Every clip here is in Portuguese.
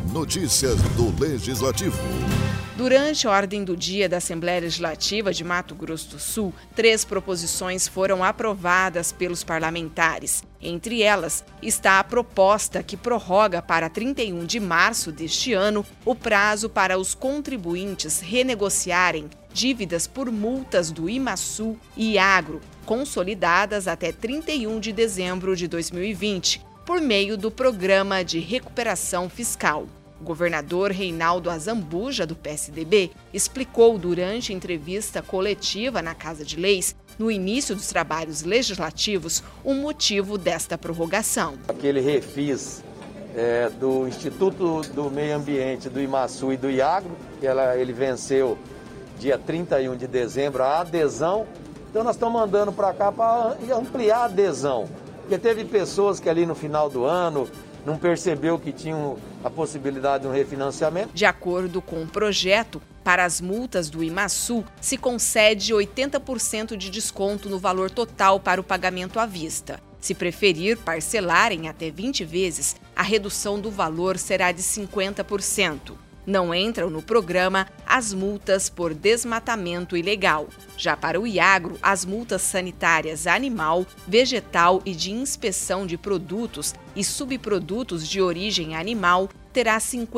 Notícias do Legislativo. Durante a ordem do dia da Assembleia Legislativa de Mato Grosso do Sul, 3 proposições foram aprovadas pelos parlamentares. Entre elas está a proposta que prorroga para 31 de março deste ano o prazo para os contribuintes renegociarem dívidas por multas do IMASU e Iagro, consolidadas até 31 de dezembro de 2020, por meio do Programa de Recuperação Fiscal. O governador Reinaldo Azambuja, do PSDB, explicou durante entrevista coletiva na Casa de Leis, no início dos trabalhos legislativos, o motivo desta prorrogação. Aquele refis do Instituto do Meio Ambiente, do IMASU e do Iagro, ele venceu dia 31 de dezembro a adesão, então nós estamos mandando para cá para ampliar a adesão, porque teve pessoas que ali no final do ano não percebeu que tinham a possibilidade de um refinanciamento. De acordo com o projeto, para as multas do IMASU, se concede 80% de desconto no valor total para o pagamento à vista. Se preferir parcelar em até 20 vezes, a redução do valor será de 50%. Não entram no programa as multas por desmatamento ilegal. Já para o Iagro, as multas sanitárias animal, vegetal e de inspeção de produtos e subprodutos de origem animal terá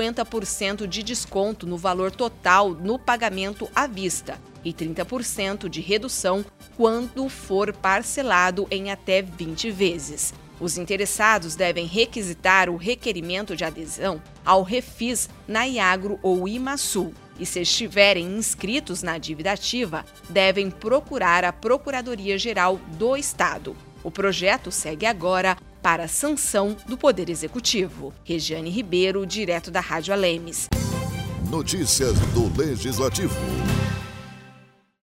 50% de desconto no valor total no pagamento à vista e 30% de redução quando for parcelado em até 20 vezes. Os interessados devem requisitar o requerimento de adesão ao refis na Iagro ou IMASU e, se estiverem inscritos na dívida ativa, devem procurar a Procuradoria-Geral do Estado. O projeto segue agora para a sanção do Poder Executivo. Regiane Ribeiro, direto da Rádio Alemes. Notícias do Legislativo.